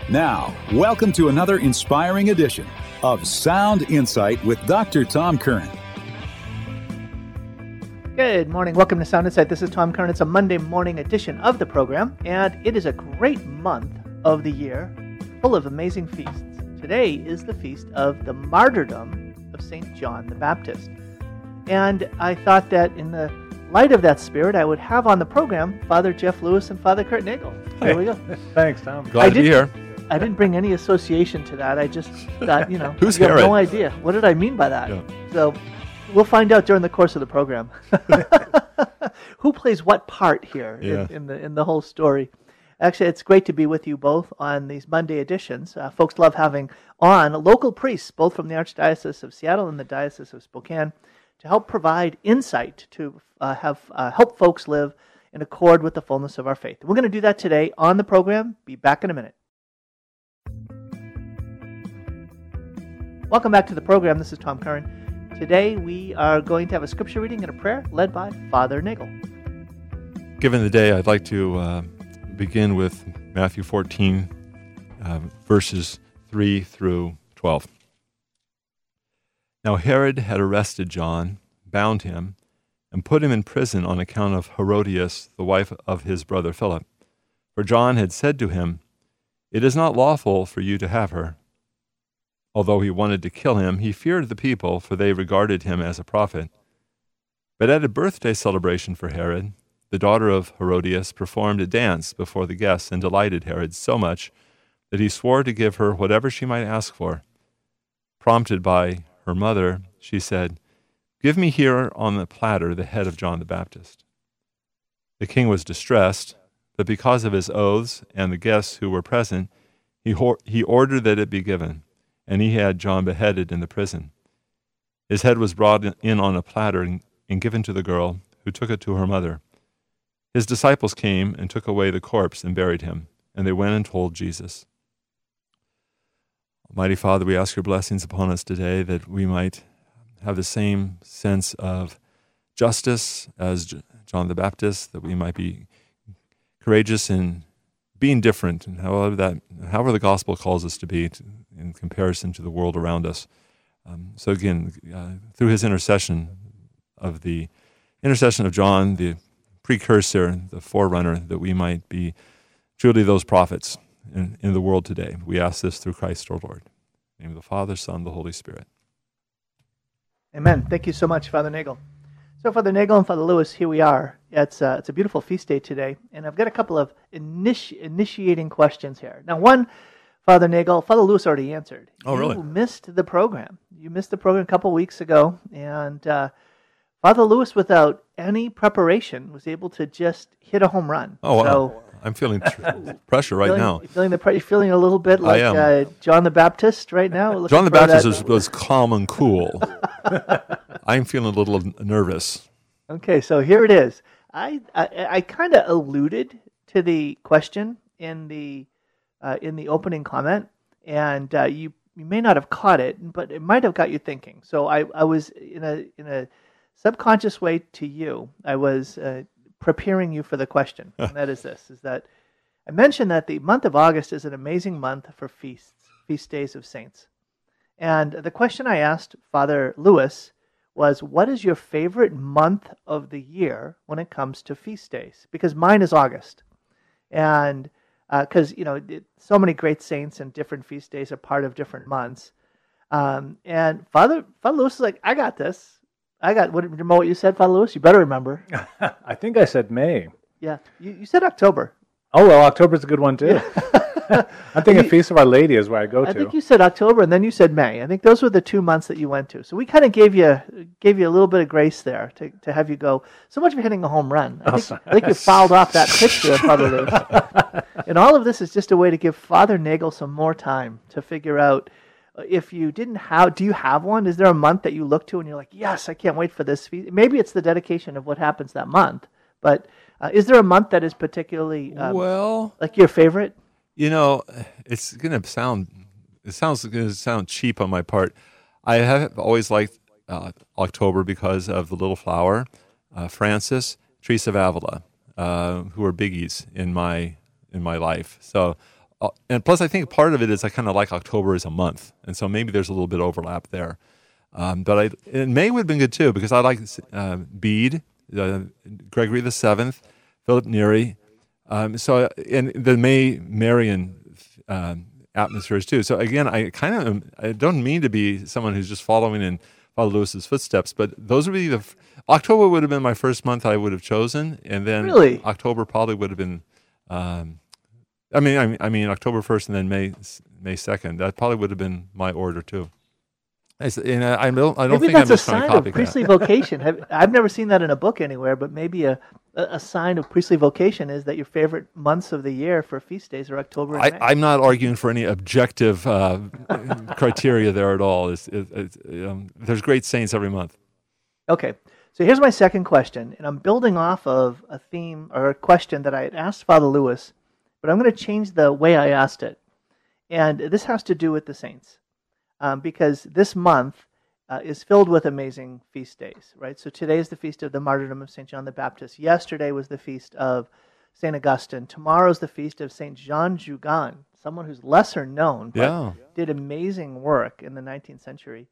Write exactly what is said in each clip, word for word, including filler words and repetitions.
Now, welcome to another inspiring edition of Sound Insight with Doctor Tom Curran. Good morning. Welcome to Sound Insight. This is Tom Curran. It's a Monday morning edition of the program, and it is a great month of the year full of amazing feasts. Today is the feast of the martyrdom of Saint John the Baptist. And I thought that in the light of that spirit, I would have on the program Father Jeff Lewis and Father Kurt Nagel. There we go. Thanks, Tom. Glad to be here. I didn't bring any association to that. I just thought, you know, Who's you have Herod? no idea. What did I mean by that? Yeah. So we'll find out during the course of the program. Who plays what part here Yeah. in, in the in the whole story? Actually, it's great to be with you both on these Monday editions. Uh, folks love having on local priests, both from the Archdiocese of Seattle and the Diocese of Spokane, to help provide insight to uh, have uh, help folks live in accord with the fullness of our faith. We're going to do that today on the program. Be back in a minute. Welcome back to the program. This is Tom Curran. Today we are going to have a scripture reading and a prayer led by Father Nagel. Given the day, I'd like to uh, begin with Matthew fourteen, uh, verses three through twelve. Now Herod had arrested John, bound him, and put him in prison on account of Herodias, the wife of his brother Philip. For John had said to him, "It is not lawful for you to have her." Although he wanted to kill him, he feared the people, for they regarded him as a prophet. But at a birthday celebration for Herod, the daughter of Herodias performed a dance before the guests and delighted Herod so much that he swore to give her whatever she might ask for. Prompted by her mother, she said, "Give me here on the platter the head of John the Baptist." The king was distressed, but because of his oaths and the guests who were present, he, ho- he ordered that it be given, and he had John beheaded in the prison. His head was brought in on a platter and, and given to the girl, who took it to her mother. His disciples came and took away the corpse and buried him, and they went and told Jesus. Almighty Father, we ask your blessings upon us today, that we might have the same sense of justice as J- John the Baptist, that we might be courageous in being different, and however that, however the gospel calls us to be to, in comparison to the world around us. Um, so again, uh, through his intercession of the intercession of John, the precursor, the forerunner, that we might be truly those prophets in, in the world today. We ask this through Christ our Lord. In the name of the Father, Son, the Holy Spirit. Amen. Thank you so much, Father Nagel. So, Father Nagel and Father Lewis, here we are. It's uh, it's a beautiful feast day today, and I've got a couple of initi- initiating questions here. Now, one, Father Nagel, Father Lewis already answered. Oh, really? You missed the program. You missed the program a couple weeks ago, and uh, Father Lewis, without any preparation, was able to just hit a home run. Oh, wow. So, I'm feeling tr- pressure right feeling, now. Feeling the pre- you're feeling a little bit like am. uh, John the Baptist right now? Looking John the for Baptist that- was, was calm and cool. I'm feeling a little nervous. Okay, so here it is. I I, I kind of alluded to the question in the uh, in the opening comment, and uh, you you may not have caught it, but it might have got you thinking. So I, I was in a in a subconscious way to you. I was uh, preparing you for the question, and that is this: is that I mentioned that the month of August is an amazing month for feasts, feast days of saints, and the question I asked Father Lewis was, what is your favorite month of the year when it comes to feast days? Because mine is August. And because, uh, you know, it, so many great saints and different feast days are part of different months. Um, and Father Father Lewis is like, I got this. I got, what, remember what you said, Father Lewis? You better remember. I think I said May. Yeah, you, you said October. Oh, well, October's a good one, too. I'm thinking You- Feast of Our Lady is where I go I to. think you said October, and then you said May. I think those were the two months that you went to. So we kind of gave you gave you a little bit of grace there to, to have you go. So much for hitting a home run. I think, I think you fouled off that pitch there, Father Lewis. And all of this is just a way to give Father Nagel some more time to figure out uh, if you didn't have. Do you have one? Is there a month that you look to and you're like, yes, I can't wait for this feast? Maybe it's the dedication of what happens that month. But uh, is there a month that is particularly um, Well, like your favorite? you know, it's going to sound, it sounds going to sound cheap on my part. I have always liked uh, October because of the little flower, uh, Francis, Teresa of Avila, uh, who are biggies in my in my life. So uh, and plus I think part of it is I kind of like October as a month, and so maybe there's a little bit of overlap there. Um, but I, and May would have been good too because I like uh, Bede, uh, Gregory the Seventh, Philip Neri. Um, so and the May Marian um, atmospheres too. So again, I kind of I don't mean to be someone who's just following in Father Lewis's footsteps, but those would be the October would have been my first month I would have chosen, and then Really? October probably would have been. Um, I mean, I mean, I mean October first and then May May second. That probably would have been my order too. I, s- and I, I don't I don't Maybe think that's I'm a just trying to sign of copy priestly vocation. Have, I've never seen that in a book anywhere, but maybe a, a, a sign of priestly vocation is that your favorite months of the year for feast days are October and I, May. I'm not arguing for any objective uh, criteria there at all. It's, it, it's, um, there's great saints every month. Okay, so here's my second question, and I'm building off of a theme or a question that I had asked Father Lewis, but I'm going to change the way I asked it. And this has to do with the saints, um, because this month uh, is filled with amazing feast days, right? So today is the feast of the martyrdom of Saint John the Baptist. Yesterday was the feast of Saint Augustine. Tomorrow's the feast of Saint Jean Jugan, someone who's lesser known, but Yeah. did amazing work in the nineteenth century.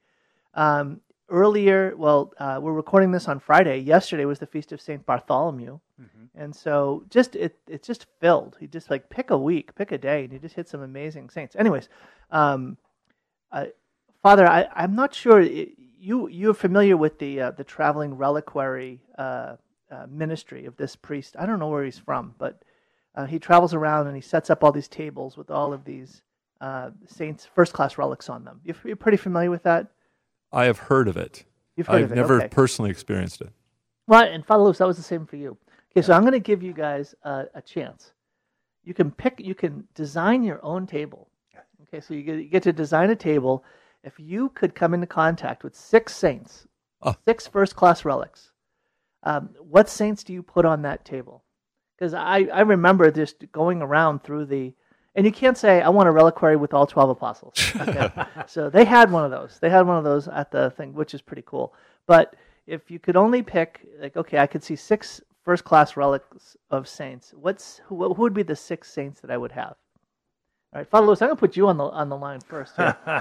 Um, earlier, well, uh, we're recording this on Friday. Yesterday was the feast of Saint Bartholomew. And so just it it's just filled. You just like pick a week, pick a day, and you just hit some amazing saints. Anyways, um, uh, Father, I, I'm not sure it, you you're familiar with the uh, the traveling reliquary uh, uh, ministry of this priest. I don't know where he's from, but uh, he travels around and he sets up all these tables with all of these uh, saints' first class relics on them. You're, you're pretty familiar with that. I have heard of it. You've heard I've of it. never Okay. personally experienced it. Well, and Father Lewis, that was the same for you. Okay, so I'm going to give you guys a, a chance. You can pick, you can design your own table. Okay, so you get, you get to design a table. If you could come into contact with six saints, Oh. six first-class relics, um, what saints do you put on that table? Because I, I remember just going around through the, and you can't say, I want a reliquary with all twelve apostles. Okay? So they had one of those. They had one of those at the thing, which is pretty cool. But if you could only pick, like, okay, I could see six first-class relics of saints. What's who, who would be the six saints that I would have? All right, Father Lewis, I'm going to put you on the on the line first here.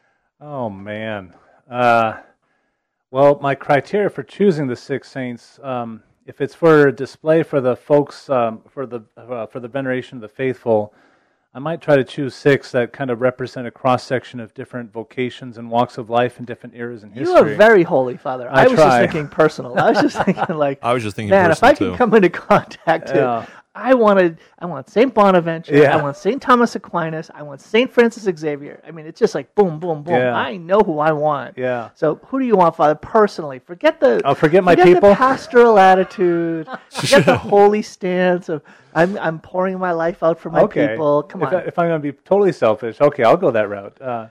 Oh, man. Uh, well, my criteria for choosing the six saints, um, if it's for a display for the folks, um, for the uh, for the veneration of the faithful, I might try to choose six that kind of represent a cross-section of different vocations and walks of life in different eras in history. You are very holy, Father. I, I was try. just thinking personal. I was just thinking like, I was just thinking man, if I personal, can too. come into contact to, Yeah. I wanted, I want Saint Bonaventure, Yeah. I want Saint Thomas Aquinas, I want Saint Francis Xavier. I mean, it's just like boom, boom, boom. Yeah. I know who I want. Yeah. So who do you want, Father? Personally, forget the. I'll forget my forget people. the pastoral attitude. Forget the holy stance of I'm I'm pouring my life out for my Okay. people. Come if, on. I, if I'm going to be totally selfish, okay, I'll go that route. Uh,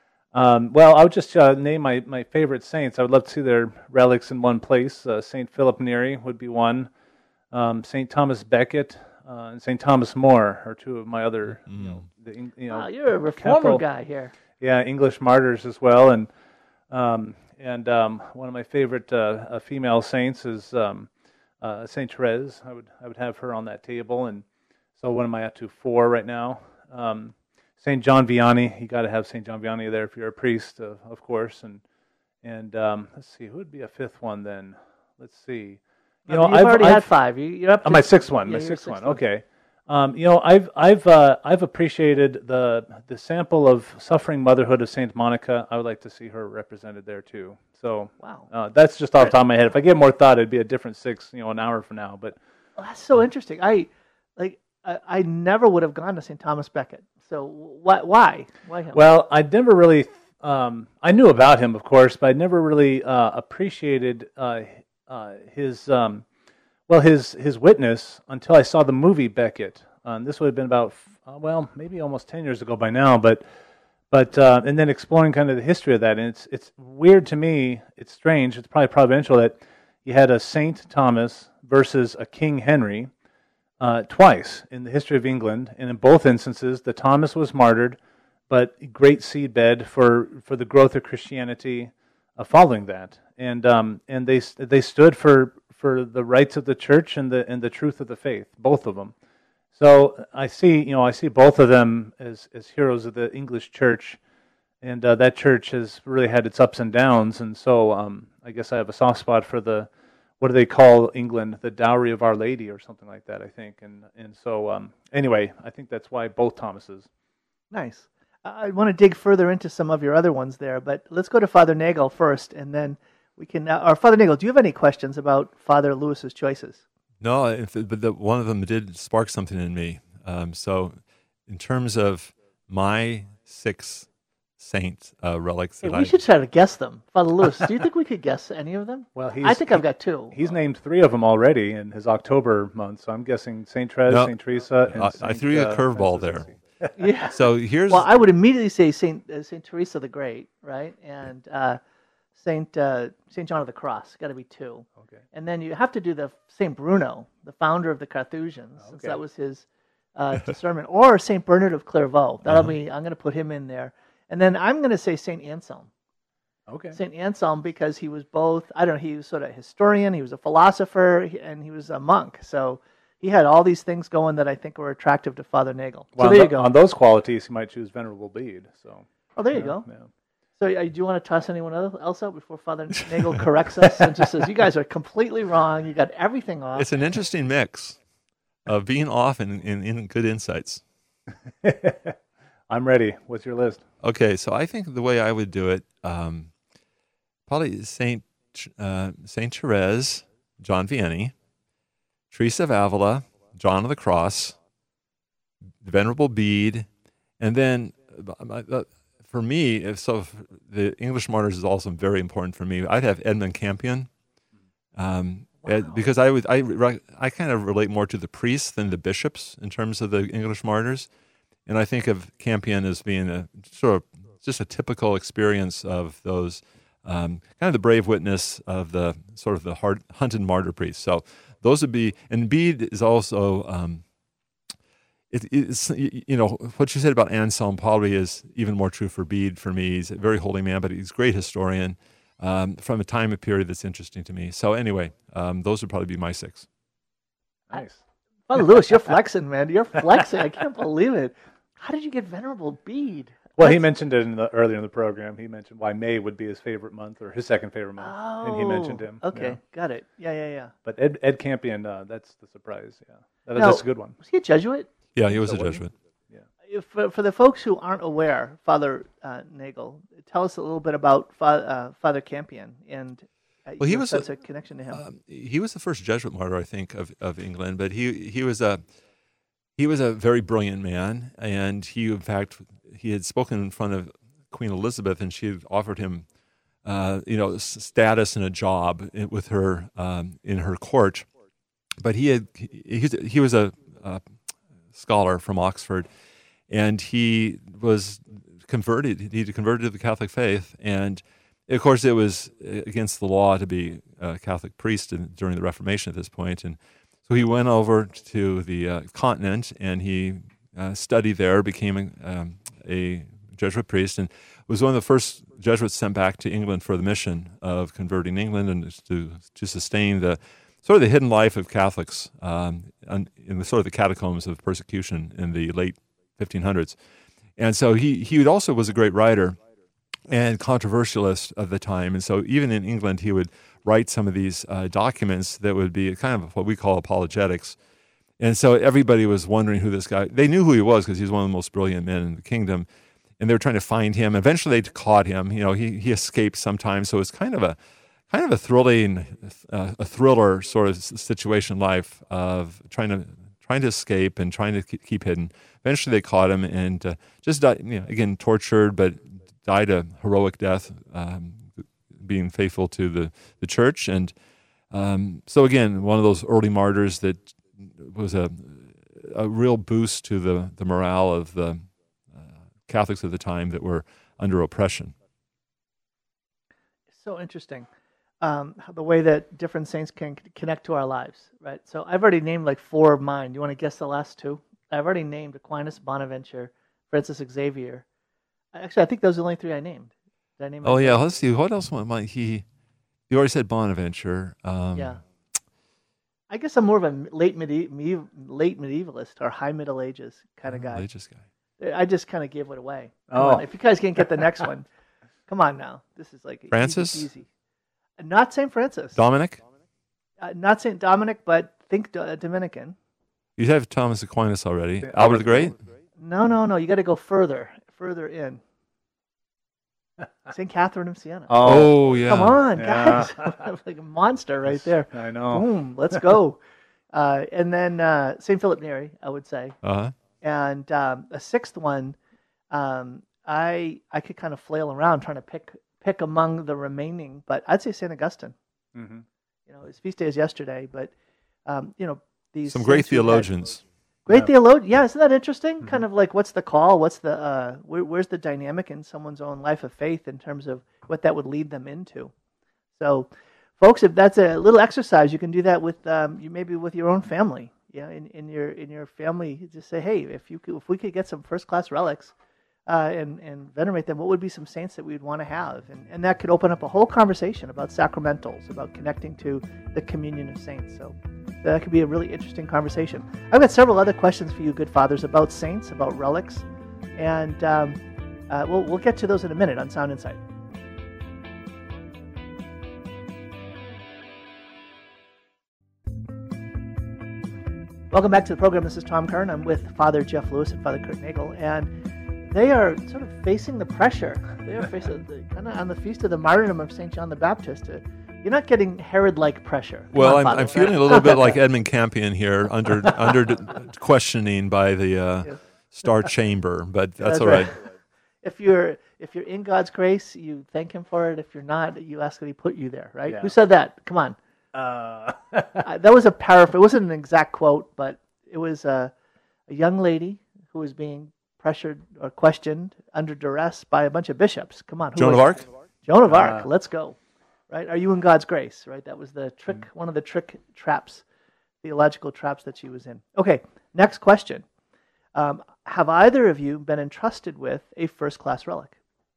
um, well, I'll just uh, name my, my favorite saints. I would love to see their relics in one place. Uh, Saint Philip Neri would be one. Um, Saint Thomas Becket uh, and Saint Thomas More are two of my other, you know, the, Eng- you know, Wow, you're a reformer capital- guy here. yeah, English martyrs as well. And um, and um, one of my favorite uh, uh, female saints is um, uh, Saint Therese. I would I would have her on that table. And so what am I up to? Four right now. Um, Saint John Vianney. You got to have Saint John Vianney there if you're a priest, uh, of course. And and um, let's see, who would be a fifth one then? Let's see. You know, You've I've, already I've, had five. You, you're up Oh, to my sixth one. Yeah, my your sixth one. sixth one. Okay. Um, you know, I've I've uh, I've appreciated the the sample of suffering motherhood of Saint Monica. I would like to see her represented there too. So Wow. uh, that's just off the top of my head. If I get more thought, it'd be a different six. You know, an hour from now. But Well, that's so interesting. I like. I, I never would have gone to Saint Thomas Becket. So why? Why? Why him? well, I never really. Um, I knew about him, of course, but I never really uh, appreciated uh, uh, his. Um, Well, his his witness until I saw the movie Becket. Um, this would have been about uh, well, maybe almost ten years ago by now. But but uh, and then exploring kind of the history of that, and it's it's weird to me. It's strange. It's probably providential that you had a Saint Thomas versus a King Henry uh, twice in the history of England, and in both instances, the Thomas was martyred, but great seedbed for for the growth of Christianity uh, following that, and um, and they they stood for. for the rights of the church and the and the truth of the faith, both of them. So I see, you know, I see both of them as, as heroes of the English church, and uh, that church has really had its ups and downs. And so um, I guess I have a soft spot for the, what do they call England, the Dowry of Our Lady or something like that, I think. And and so um, anyway, I think that's why both Thomases. Nice. I want to dig further into some of your other ones there, but let's go to Father Nagel first, and then we can. Uh, or Father Nagel, do you have any questions about Father Lewis's choices? No, if, but the, one of them did spark something in me. Um, so, in terms of my six saint uh, relics, Hey, that we I, should try to guess them. Father Lewis, do you think we could guess any of them? Well, he's, I think I've got two. He's named three of them already in his October month, so I'm guessing Saint Therese, No, Saint Teresa, and I, Saint, I threw you a uh, curveball Francis there. Yeah. So here's Well, I would immediately say Saint uh, Saint Teresa the Great, right, and uh, Saint uh, Saint John of the Cross. Got to be two. Okay. And then you have to do the Saint Bruno, the founder of the Carthusians, since Okay. that was his uh, discernment, or Saint Bernard of Clairvaux. That'll Uh-huh. be. I'm going to put him in there, and then I'm going to say Saint Anselm. Okay. Saint Anselm because he was both. I don't know. He was sort of a historian. He was a philosopher, and he was a monk. So he had all these things going that I think were attractive to Father Nagel. Well, so there on you tho- go. On those qualities, he might choose Venerable Bede. So. Oh, there you yeah, go. yeah. So uh, do you want to toss anyone else out before Father Nagel corrects us and just says, you guys are completely wrong. You got everything off. it's an interesting mix of being off and, and, and good insights. I'm ready. What's your list? Okay, so I think the way I would do it, um, probably Saint uh, Saint Therese, John Vianney, Teresa of Avila, John of the Cross, the Venerable Bede, and then uh, uh, for me, if so, if the English martyrs is also very important for me. I'd have Edmund Campion, um, Ed- because I would I re- I kind of relate more to the priests than the bishops in terms of the English martyrs. And I think of Campion as being a sort of just a typical experience of those, um, kind of the brave witness of the sort of the hard, hunted martyr priest. So those would be, and Bede is also, um, it, it's, you know, what you said about Anselm probably is even more true for Bede for me. He's a very holy man, but he's a great historian um, from a time and period that's interesting to me. So anyway, um, those would probably be my six. Nice. Father Lewis, you're flexing, man. You're flexing. I can't believe it. How did you get Venerable Bede? Well, he That's- mentioned it in the, earlier in the program. He mentioned why May would be his favorite month or his second favorite month, Oh, and he mentioned him. Okay, yeah. got it. Yeah, yeah, yeah. But Ed, Ed Campion, uh, that's the surprise. Yeah, that, Now, that's a good one. Was he a Jesuit? Yeah, he was So a what do you- Jesuit. If, for, for the folks who aren't aware, Father uh, Nagel, tell us a little bit about Fa- uh, Father Campion and uh, Well, he your was sense a- of connection to him. Um, he was the first Jesuit martyr, I think, of, of England. But he he was a he was a very brilliant man, and he, in fact, he had spoken in front of Queen Elizabeth, and she had offered him, uh, you know, s- status and a job i- with her um, in her court. But he had he, he was a, a scholar from Oxford, and he was converted. He converted to the Catholic faith, and of course, it was against the law to be a Catholic priest in, during the Reformation at this point. And so he went over to the uh, continent, and he uh, studied there, became a, um, a Jesuit priest, and was one of the first Jesuits sent back to England for the mission of converting England and to to sustain the sort of the hidden life of Catholics um, in the sort of the catacombs of persecution in the late fifteen hundreds. And so he he also was a great writer and controversialist of the time. And so even in England, he would write some of these uh, documents that would be kind of what we call apologetics. And so everybody was wondering who this guy, they knew who he was because he was one of the most brilliant men in the kingdom. And they were trying to find him. Eventually they caught him. You know, he, he escaped sometimes. So it's kind of a kind of a thrilling, uh, a thriller sort of situation in life of trying to trying to escape and trying to keep hidden. Eventually they caught him and uh, just died, you know, again, tortured, but died a heroic death, um, being faithful to the, the church. And um, so again, one of those early martyrs that was a a real boost to the, the morale of the uh, Catholics at the time that were under oppression. So interesting. Um, how- the way that different saints can c- connect to our lives, right? So I've already named like four of mine. Do you want to guess the last two? I've already named Aquinas, Bonaventure, Francis Xavier. Actually, I think those are the only three I named. Did I name? Oh them? yeah, let's see. What else might he? You already said Bonaventure. Um, Yeah. I guess I'm more of a late medi- me- late medievalist or high Middle Ages kind of guy. Ages guy. I just kind of gave it away. Come Oh. on, if you guys can't get the next one, come on now. This is like Francis? easy, easy. Not Saint Francis. Dominic? Uh, not Saint Dominic, but think Do- Dominican. You have Thomas Aquinas already. Albert the Great? No, no, no. You got to go further, further in. Saint Catherine of Siena. Oh, yeah. Come on, Yeah. guys! I'm like a monster right there. I know. Boom, let's go. Uh, and then uh, Saint Philip Neri, I would say. Uh-huh. And um, a sixth one, um, I I could kind of flail around trying to pick pick among the remaining, but I'd say Saint Augustine. Mm-hmm. You know, his feast day is yesterday, but um, you know these Some great saints who had- theologians. Great Yeah. theologian. Yeah, isn't that interesting? Mhm. Kind of like, what's the call? What's the uh, where, where's the dynamic in someone's own life of faith in terms of what that would lead them into? So, folks, if that's a little exercise, you can do that with um, you maybe with your own family. Yeah, in, in your in your family, just say, hey, if you could, if we could get some first class relics uh, and and venerate them, what would be some saints that we'd want to have? And and that could open up a whole conversation about sacramentals, about connecting to the communion of saints. So. That could be a really interesting conversation. I've got several other questions for you, good fathers, about saints, about relics, and um, uh, we'll, we'll get to those in a minute on Sound Insight. Welcome back to the program. This is Tom Kern. I'm with Father Jeff Lewis and Father Kurt Nagel, and they are sort of facing the pressure. They are facing the, kind of on the feast of the martyrdom of Saint John the Baptist. Uh, You're not getting Herod-like pressure. Come Well, on, I'm, Father. I'm feeling a little bit like Edmund Campion here, under under d- questioning by the uh, Yes. Star Chamber, but that's, That's all right. If you're if you're in God's grace, you thank Him for it. If you're not, you ask that He put you there. Right? Yeah. Who said that? Come on. Uh, Uh, that was a paraphrase. It wasn't an exact quote, but it was a, a young lady who was being pressured or questioned under duress by a bunch of bishops. Come on. Who Joan of was Arc? it? Joan of Arc. Uh, Let's go. Right? Are you in God's grace? Right? That was the trick. Mm. One of the trick traps, theological traps that she was in. Okay. Next question. Um, have either of you been entrusted with a first-class relic?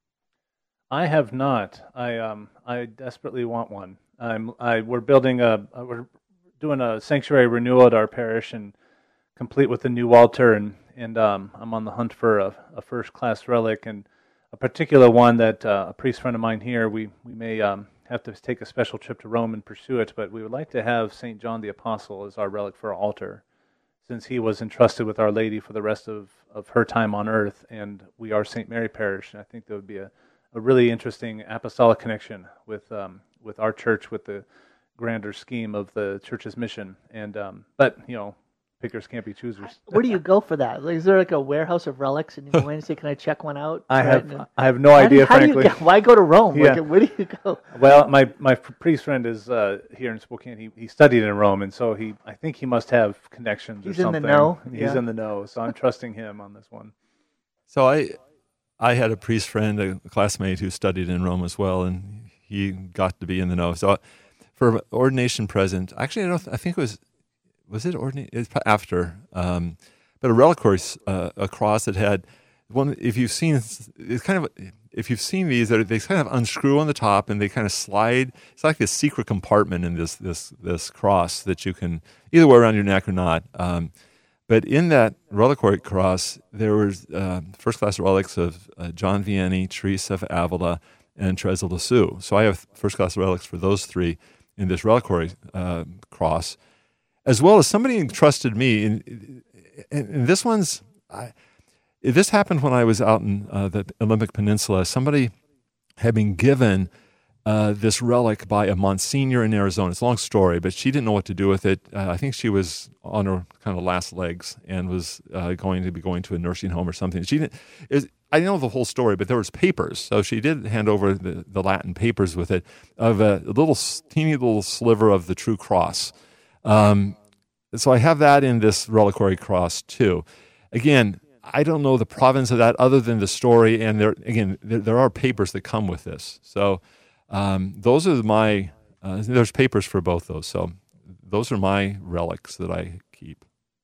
I have not. I um I desperately want one. I'm I we're building a uh, we're doing a sanctuary renewal at our parish, and complete with a new altar, and and um I'm on the hunt for a, a first class relic, and a particular one that uh, a priest friend of mine here, we we may um have to take a special trip to Rome and pursue it, but we would like to have Saint John the Apostle as our relic for our altar, since he was entrusted with Our Lady for the rest of, of her time on earth, and we are Saint Mary Parish, and I think there would be a, a really interesting apostolic connection with um, with our church, with the grander scheme of the church's mission. And um, but you know, pickers can't be choosers. Where do you go for that? Like, is there like a warehouse of relics, and you go in and say, "Can I check one out?" I Right, have and- I have no How do you- idea, how do you frankly. get- why go to Rome? Yeah. Like, where do you go? Well, my my priest friend is uh, here in Spokane. He he studied in Rome, and so he I think he must have connections He's or in the something. know, He's yeah. in the know, so I'm trusting him on this one. So I, I had a priest friend, a classmate who studied in Rome as well, and he got to be in the know. So for ordination present, actually, I don't. th- I think it was, was it ordination? It's pro- after, um, but a reliquary, s- uh, a cross that had one. If you've seen, it's kind of. If you've seen these, they're- they kind of unscrew on the top and they kind of slide. It's like this secret compartment in this this this cross that you can either wear around your neck or not. Um, But in that reliquary cross, there was uh, first-class relics of uh, John Vianney, Teresa of Avila, and Teresa Lisieux. So I have first-class relics for those three in this reliquary uh, cross, as well as somebody entrusted me. And, and, and this one's, I, this happened when I was out in uh, the Olympic Peninsula. Somebody had been given Uh, this relic by a Monsignor in Arizona. It's a long story, but she didn't know what to do with it. Uh, I think she was on her kind of last legs and was uh, going to be going to a nursing home or something. She didn't. It was, I didn't know the whole story, but there was papers, so she did hand over the, the Latin papers with it of a, a little s- teeny little sliver of the true cross. Um, so I have that in this reliquary cross too. Again, I don't know the provenance of that other than the story, and there again there, there are papers that come with this. So. Um, those are my, uh, there's papers for both those. So those are my relics that I keep.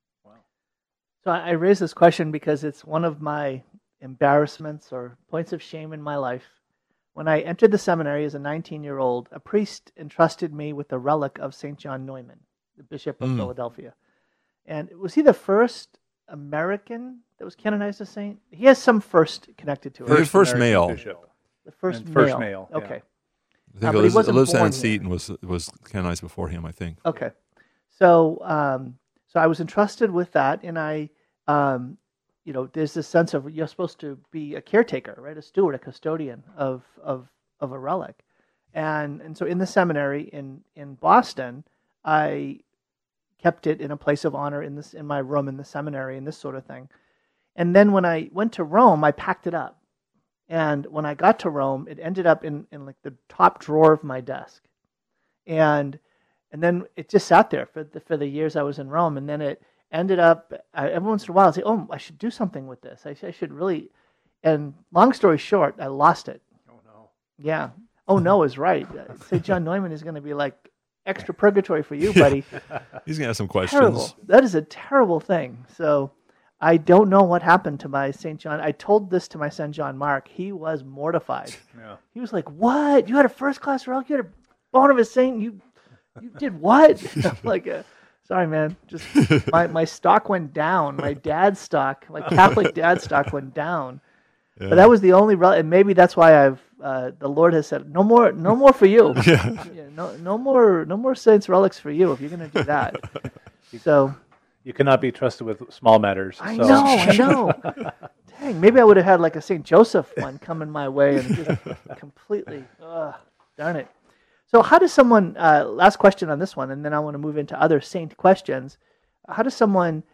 So I I raise this question because it's one of my embarrassments or points of shame in my life. When I entered the seminary as a nineteen-year-old, a priest entrusted me with the relic of Saint John Neumann. the Bishop of Mm. Philadelphia. And was he the first American that was canonized a saint? He has some first connected to it. First, first American male. bishop. The first And male. first male, yeah. Okay. I think Uh, but he Eliz- wasn't Elizabeth born Ann here. Seton was was canonized before him, I think. Okay. So um, so I was entrusted with that, and I, um, you know, there's this sense of you're supposed to be a caretaker, right? A steward, a custodian of of of a relic, and and so in the seminary in in Boston, I kept it in a place of honor in this in my room in the seminary and this sort of thing, and then when I went to Rome, I packed it up, and when I got to Rome, it ended up in in like the top drawer of my desk, and and then it just sat there for the, for the years I was in Rome, and then it ended up I, every once in a while I'd say, oh, I should do something with this. I, sh- I should really, and long story short, I lost it. Oh no. Yeah. Oh no is right. Uh, Saint John Neumann is going to be like extra purgatory for you, buddy. He's gonna have some questions. Terrible. That is a terrible thing. So I don't know what happened to my Saint John. I told this to my son John Mark. He was mortified. Yeah. He was like, "What? You had a first class relic? You had a bone of a saint? You you did what?" I'm like, uh, sorry, man. Just my, my stock went down. My dad's stock, my Catholic dad's stock went down. Yeah. But that was the only relic, and maybe that's why I've uh, the Lord has said, "No more, no more for you. Yeah. Yeah, no, no more, no more saints relics for you if you're going to do that." So You cannot be trusted with small matters. I so. know, I know. Dang, maybe I would have had like a Saint Joseph one coming my way and just completely, ugh, darn it. So how does someone, uh, last question on this one, and then I want to move into other saint questions. How does someone,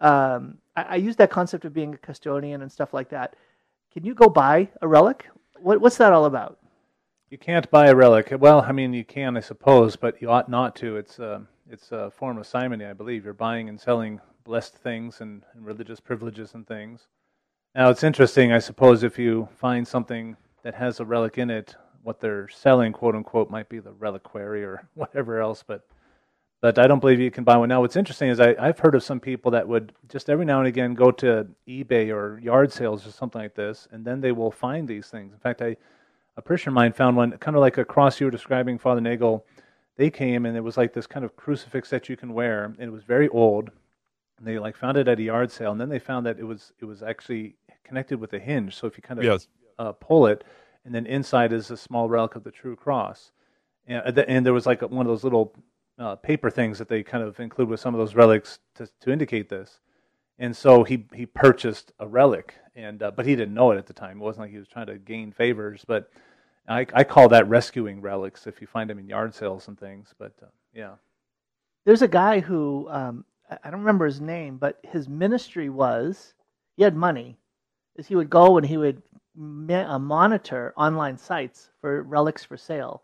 um, I, I use that concept of being a custodian and stuff like that. Can you go buy a relic? What, what's that all about? You can't buy a relic. Well, I mean, you can, I suppose, but you ought not to. It's a, it's a form of simony, I believe. You're buying and selling blessed things and, and religious privileges and things. Now, it's interesting, I suppose, if you find something that has a relic in it, what they're selling, quote unquote, might be the reliquary or whatever else, but but I don't believe you can buy one. Now, what's interesting is I, I've heard of some people that would just every now and again go to eBay or yard sales or something like this, and then they will find these things. In fact, I a parishioner of mine found one, kind of like a cross you were describing, Father Nagel. They came, and it was like this kind of crucifix that you can wear, and it was very old. And they like found it at a yard sale, and then they found that it was it was actually connected with a hinge. So if you kind of Yes. uh, pull it, and then inside is a small relic of the true cross. And, and there was like one of those little uh, paper things that they kind of include with some of those relics to, to indicate this. And so he he purchased a relic, and uh, but he didn't know it at the time. It wasn't like he was trying to gain favors, but I, I call that rescuing relics if you find them in yard sales and things. But uh, yeah, There's a guy who, um, I I don't remember his name, but his ministry was, he had money, is he would go and he would ma- uh, monitor online sites for relics for sale.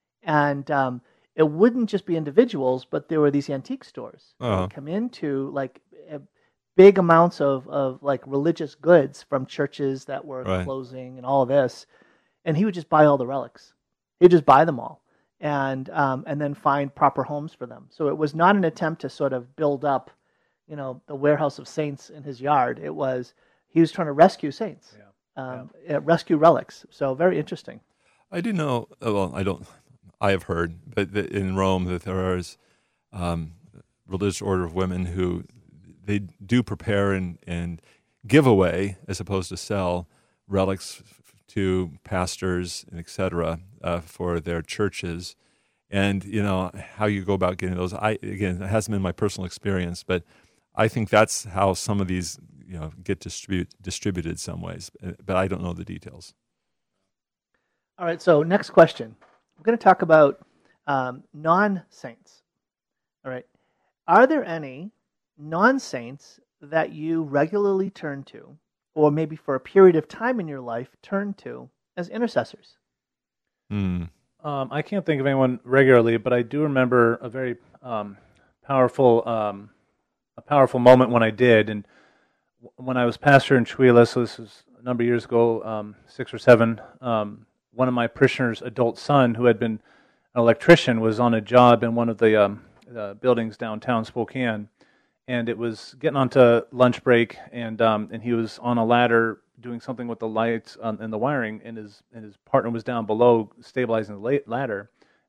And um, it wouldn't just be individuals, but there were these antique stores that Uh-huh. would come into like uh, big amounts of, of like religious goods from churches that were Right. closing and all this. And he would just buy all the relics. He'd just buy them all and um, and then find proper homes for them. So it was not an attempt to sort of build up, you know, the warehouse of saints in his yard. It was, he was trying to rescue saints, um, uh, rescue relics. So very interesting. I do know, uh, well, I don't, I have heard, but that in Rome that there is um, religious order of women who they do prepare and, and give away, as opposed to sell, relics f- to pastors and et cetera uh, for their churches. And, you know, how you go about getting those, I again, it hasn't been my personal experience, but I think that's how some of these, you know, get distribute, distributed some ways, uh, but I don't know the details. All right, so next question. We're going to talk about um, non-saints. All right. Are there any non-saints that you regularly turn to, or maybe for a period of time in your life turn to as intercessors? Hmm. um, I can't think of anyone regularly, but I do remember a very um, powerful um, a powerful moment when I did, and w- when I was pastor in Chuila, so this was a number of years ago, um, six or seven. Um, one of my parishioners' adult son, who had been an electrician, was on a job in one of the um, uh, buildings downtown Spokane, and it was getting onto lunch break, and um, and he was on a ladder doing something with the lights um, and the wiring, and his and his partner was down below stabilizing the la- ladder.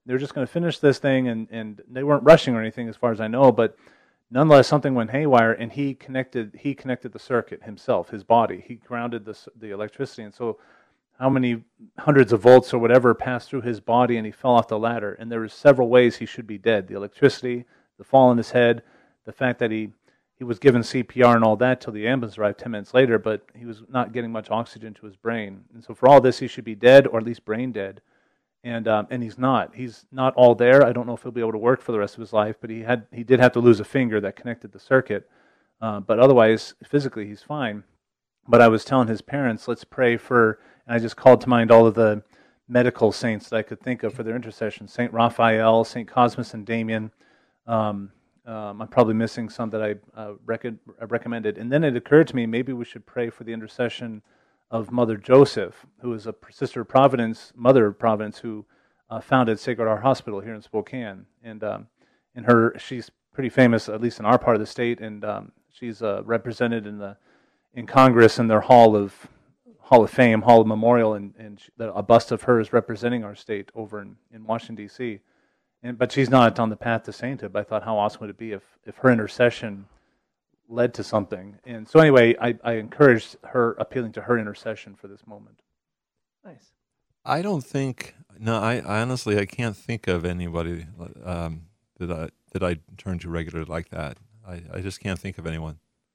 They were just going to finish this thing, and, and they weren't rushing or anything as far as I know, but nonetheless, something went haywire, and he connected he connected the circuit himself, his body. He grounded the the electricity, and so how many hundreds of volts or whatever passed through his body, and he fell off the ladder. And there were several ways he should be dead: the electricity, the fall on his head, the fact that he he was given C P R and all that till the ambulance arrived ten minutes later, but he was not getting much oxygen to his brain. And so for all this, he should be dead, or at least brain dead. And um, and he's not. He's not all there. I don't know if he'll be able to work for the rest of his life, but he had he did have to lose a finger that connected the circuit. Uh, but otherwise, physically, he's fine. But I was telling his parents, let's pray for, and I just called to mind all of the medical saints that I could think of for their intercession: Saint Raphael, Saint Cosmas and Damian. Um, um, I'm probably missing some that I uh, rec- recommended. And then it occurred to me, maybe we should pray for the intercession of Mother Joseph, who is a sister of Providence, mother of Providence, who uh, founded Sacred Heart Hospital here in Spokane. And um, and her, she's pretty famous, at least in our part of the state, and um, she's uh, represented in the in Congress in their Hall of Hall of Fame, Hall of Memorial, and, and she, a bust of her is representing our state over in, in Washington, D C And but she's not on the path to sainthood. But I thought, how awesome would it be if, if her intercession led to something? And so anyway, I, I encouraged her, appealing to her intercession for this moment. Nice. I don't think. No, I, I honestly I can't think of anybody um, that I that I turn to regularly like that. I, I just can't think of anyone.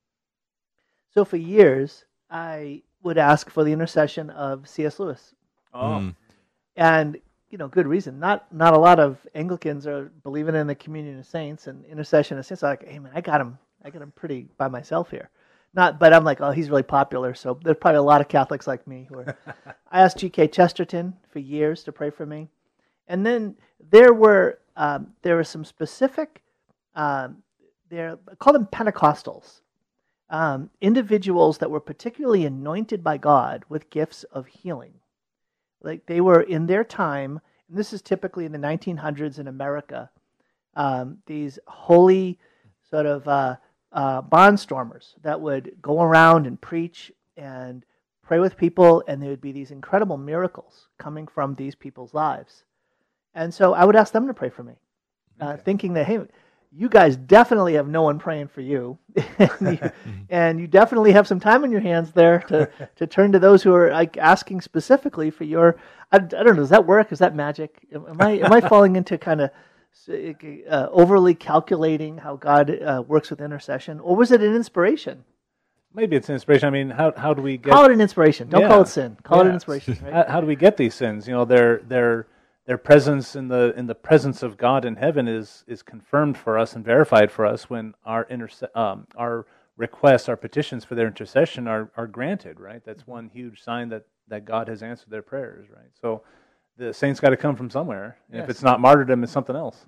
So for years, I would ask for the intercession of C S Lewis. Oh, Mm. And, you know, good reason. Not not a lot of Anglicans are believing in the communion of saints and intercession of saints. I'm like, hey, man, I got him. I got him pretty by myself here. Not, but I'm like, oh, he's really popular. So there's probably a lot of Catholics like me who are. I asked G K Chesterton for years to pray for me. And then there were um, there were some specific, um, they're I call them Pentecostals, um, individuals that were particularly anointed by God with gifts of healing. Like they were in their time, and this is typically in the nineteen hundreds in America, um, these holy sort of uh, uh, barnstormers that would go around and preach and pray with people, and there would be these incredible miracles coming from these people's lives. And so I would ask them to pray for me, uh, Okay. thinking that, hey, you guys definitely have no one praying for you, and, you and you definitely have some time on your hands there to, to turn to those who are like asking specifically for your. I, I don't know. Does that work? Is that magic? Am, am I am I falling into kind of uh, overly calculating how God uh, works with intercession, or was it an inspiration? maybe it's an inspiration. I mean, how how do we get? Call it an inspiration. Don't Yeah. call it sin. Call it Yeah. an inspiration. Right? How, how do we get these sins? You know, their their their presence in the in the presence of God in heaven is is confirmed for us and verified for us when our interse- um, our requests, our petitions for their intercession are are granted. Right. That's one huge sign that that God has answered their prayers. Right. So the saints got to come from somewhere. And Yes. if it's not martyrdom, it's something else.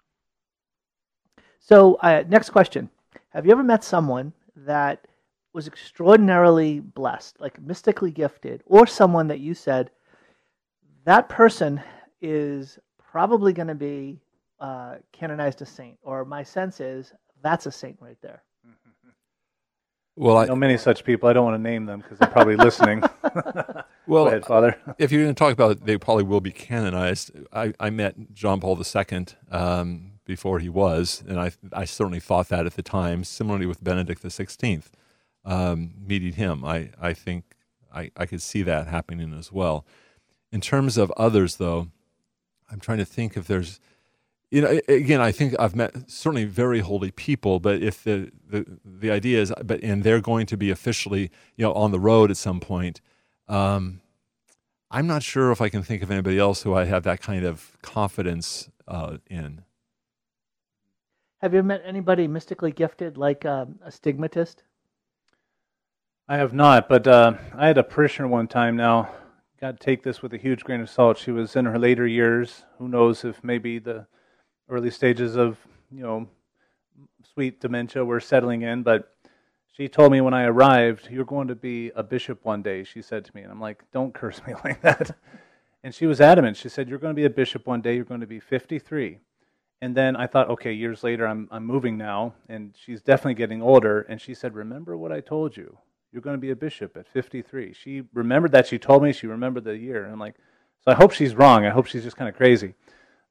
So, uh, next question. Have you ever met someone that was extraordinarily blessed, like mystically gifted, or someone that you said, that person is probably going to be uh, canonized a saint, or my sense is that's a saint right there? Well, I know I, many such people. I don't want to name them because they're probably listening. well, Go ahead, Father. if you're going to talk about it, they probably will be canonized. I, I met John Paul the Second um, before he was, and I I certainly thought that at the time. Similarly with Benedict the Sixteenth, um, meeting him, I I think I, I could see that happening as well. In terms of others, though, I'm trying to think if there's, you know, again, I think I've met certainly very holy people, but if the the, the idea is, but and they're going to be officially, you know, on the road at some point. Um, I'm not sure if I can think of anybody else who I have that kind of confidence uh, in. Have you met anybody mystically gifted, like um, a stigmatist? I have not, but uh, I had a parishioner one time now. Got to take this with a huge grain of salt. She was in her later years. Who knows if maybe the early stages of, you know, sweet dementia were settling in, but she told me when I arrived, you're going to be a bishop one day, she said to me. And I'm like, don't curse me like that. And she was adamant. She said, you're going to be a bishop one day. You're going to be fifty-three. And then I thought, okay, years later, I'm I'm moving now, and she's definitely getting older. And she said, remember what I told you. You're going to be a bishop at fifty-three. She remembered that. She told me. She remembered the year. And I'm like, so I hope she's wrong. I hope she's just kind of crazy.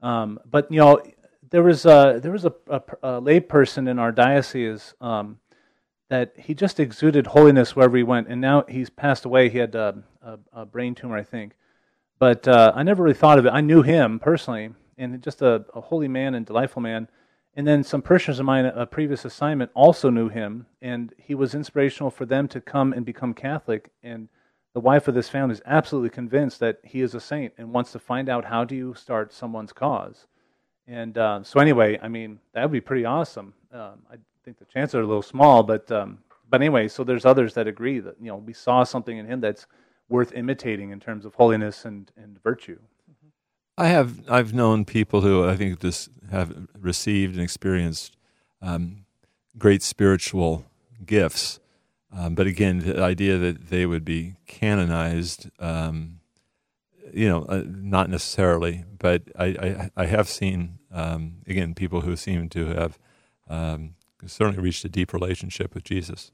Um, but you know, there was a there was a, a, a lay person in our diocese um, that he just exuded holiness wherever he went, and now he's passed away. He had a, a, a brain tumor, I think. But uh, I never really thought of it. I knew him personally, and just a, a holy man and delightful man. And then some parishioners of mine, a previous assignment, also knew him, and he was inspirational for them to come and become Catholic. And the wife of this family is absolutely convinced that he is a saint and wants to find out how do you start someone's cause. And uh, so anyway, I mean, that would be pretty awesome. Um, I think the chances are a little small, but um, but anyway, so there's others that agree that, you know, we saw something in him that's worth imitating in terms of holiness and, and virtue. I have I've known people who I think just have received and experienced um, great spiritual gifts, um, but again, the idea that they would be canonized, um, you know, uh, not necessarily. But I, I, I have seen um, again people who seem to have um, certainly reached a deep relationship with Jesus.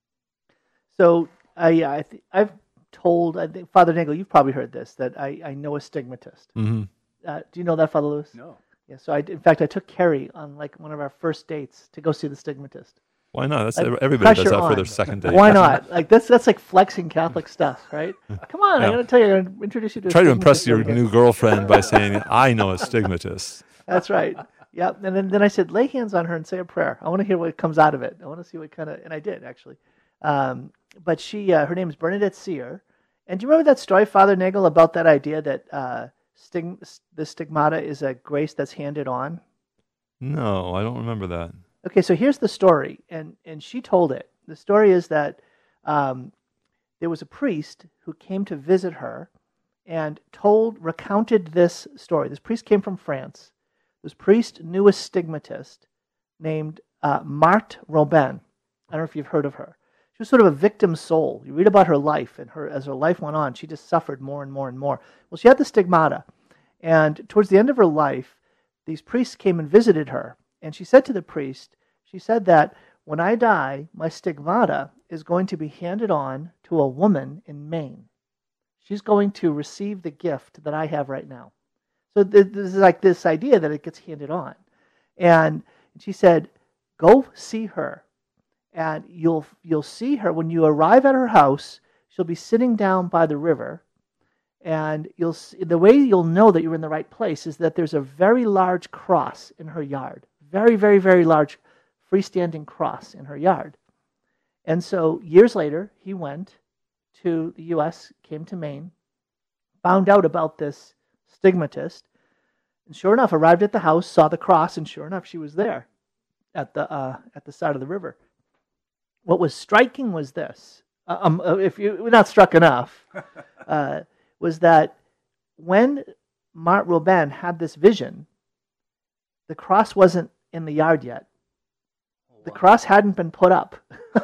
So I I th- I've. told, I think, Father Nagel, you've probably heard this, that I, I know a stigmatist. Mm-hmm. Uh, do you know that, Father Lewis? No. Yeah. So I, in fact, I took Carrie on like one of our first dates to go see the stigmatist. Why not? That's like, everybody does that on. for their second date. Why not? Like that's that's like flexing Catholic stuff, right? Come on, yeah. I'm going to tell you, I'm going to introduce you to. Try a to impress your again. new girlfriend by saying, "I know a stigmatist." That's right. Yep. And then, then I said, lay hands on her and say a prayer. I want to hear what comes out of it. I want to see what kind of, and I did actually. Um, but she, uh, her name is Bernadette Sear. And do you remember that story, Father Nagel, about that idea that uh, stig- the stigmata is a grace that's handed on? No, I don't remember that. Okay, so here's the story, and, and she told it. The story is that um, there was a priest who came to visit her and told, recounted this story. This priest came from France. This priest knew a stigmatist named uh, Marthe Robin. I don't know if you've heard of her. She was sort of a victim soul. You read about her life, and her as her life went on, she just suffered more and more and more. Well, she had the stigmata, and towards the end of her life, these priests came and visited her, and she said to the priest, she said that when I die, my stigmata is going to be handed on to a woman in Maine. She's going to receive the gift that I have right now. So this is like this idea that it gets handed on. And she said, go see her. And you'll you'll see her when you arrive at her house. She'll be sitting down by the river, and you'll see, the way you'll know that you're in the right place is that there's a very large cross in her yard, very very very large, freestanding cross in her yard. And so years later, he went to the U S, came to Maine, found out about this stigmatist, and sure enough, arrived at the house, saw the cross, and sure enough, she was there at the uh, at the side of the river. What was striking was this, uh, um, if you're not struck enough, uh, was that when Marthe Robin had this vision, the cross wasn't in the yard yet. The cross hadn't been put up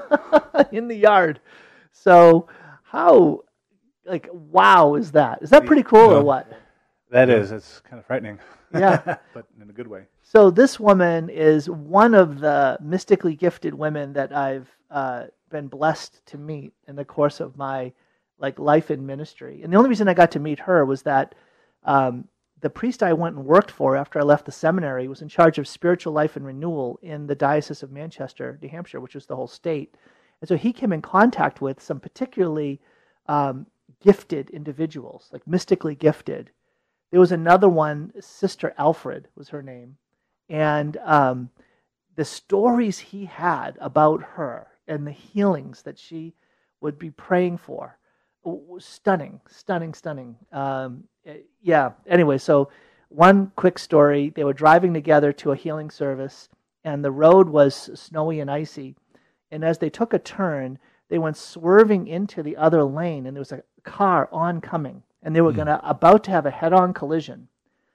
in the yard. So how, like, wow is that? Is that pretty cool yeah. or what? That is. It's kind of frightening. Yeah. But in a good way. So this woman is one of the mystically gifted women that I've uh, been blessed to meet in the course of my like life in ministry. And the only reason I got to meet her was that um, the priest I went and worked for after I left the seminary was in charge of spiritual life and renewal in the Diocese of Manchester, New Hampshire, which was the whole state. And so he came in contact with some particularly um, gifted individuals, like mystically gifted. There was another one, Sister Alfred was her name. And um, the stories he had about her and the healings that she would be praying for, stunning, stunning, stunning. Um, yeah, anyway, so one quick story. They were driving together to a healing service, and the road was snowy and icy. And as they took a turn, they went swerving into the other lane, and there was a car oncoming, and they were mm. gonna about to have a head-on collision.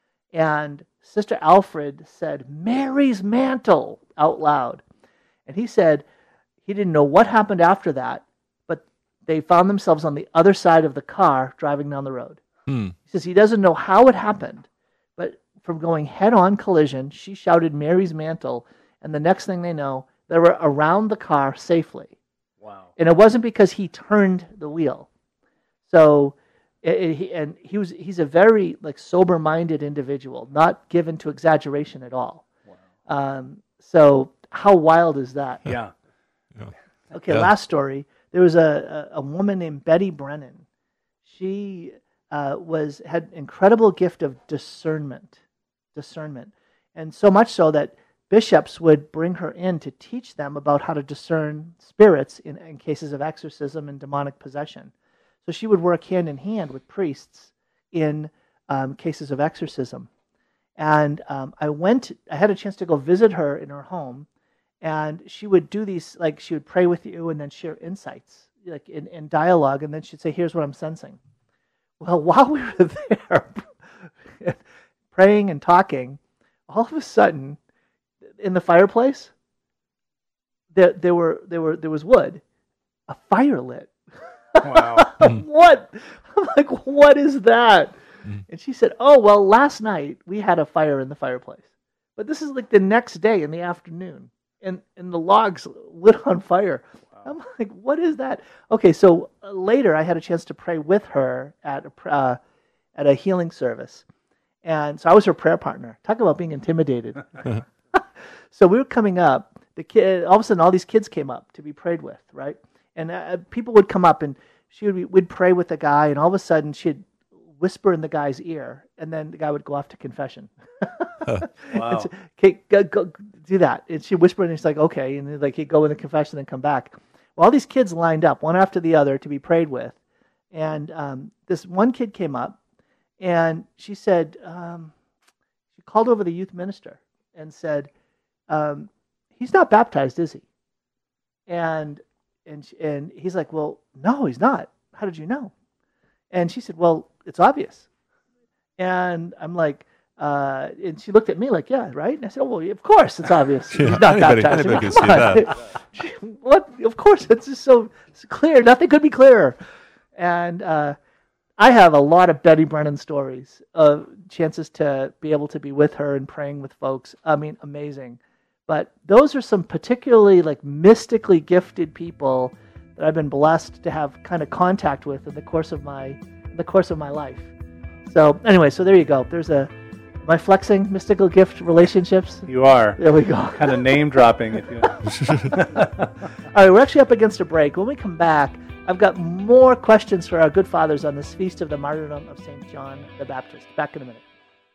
And Sister Alfred said, "Mary's mantle," out loud. And he said he didn't know what happened after that, but they found themselves on the other side of the car driving down the road. Hmm. He says he doesn't know how it happened, but from going head-on collision, she shouted Mary's mantle, and the next thing they know, they were around the car safely. Wow. And it wasn't because he turned the wheel. So And he, and he was he's a very like sober-minded individual, not given to exaggeration at all. Wow. Um, so how wild is that? Yeah. Yeah. Okay, Yeah. last story. There was a, a, a woman named Betty Brennan. She uh, was had incredible gift of discernment, discernment, and so much so that bishops would bring her in to teach them about how to discern spirits in, in cases of exorcism and demonic possession. So she would work hand in hand with priests in um, cases of exorcism. And um, I went, I had a chance to go visit her in her home, and she would do these, like she would pray with you and then share insights, like in, in dialogue, and then she'd say, here's what I'm sensing. Well, while we were there praying and talking, all of a sudden, in the fireplace, there, there were there were there was wood, a fire lit. Wow. What? I'm like, what is that? Mm. And she said, oh, well, last night we had a fire in the fireplace. But this is like the next day in the afternoon. And, and the logs lit on fire. Wow. I'm like, what is that? Okay, so uh, later I had a chance to pray with her at a, uh, at a healing service. And so I was her prayer partner. Talk about being intimidated. So we were coming up. The kid, all of a sudden, all these kids came up to be prayed with, right? And uh, people would come up, and she would be, we'd pray with the guy, and all of a sudden, she'd whisper in the guy's ear, and then the guy would go off to confession. Wow. So, okay, go, go do that. And she'd whisper, and he's like, okay, and then, like he'd go in the confession, and then come back. Well, all these kids lined up, one after the other, to be prayed with, and um, this one kid came up, and she said, um, she called over the youth minister and said, um, he's not baptized, is he? And and and he's like, well, no, he's not. How did you know? And she said, well, it's obvious. And I'm like, uh, and she looked at me like, yeah, right? And I said, oh, well, of course it's obvious. Yeah, he's not anybody- baptized. anybody can Come see on. What? Of course, it's just so it's clear. Nothing could be clearer. And uh, I have a lot of Betty Brennan stories, of chances to be able to be with her and praying with folks. I mean, amazing. But those are some particularly like mystically gifted people that I've been blessed to have kind of contact with in the course of my in the course of my life. So anyway, so there you go. There's a am I flexing mystical gift relationships? You are. There we go. Kind of name dropping, if you. All right, we're actually up against a break. When we come back, I've got more questions for our good fathers on this feast of the martyrdom of Saint John the Baptist. Back in a minute.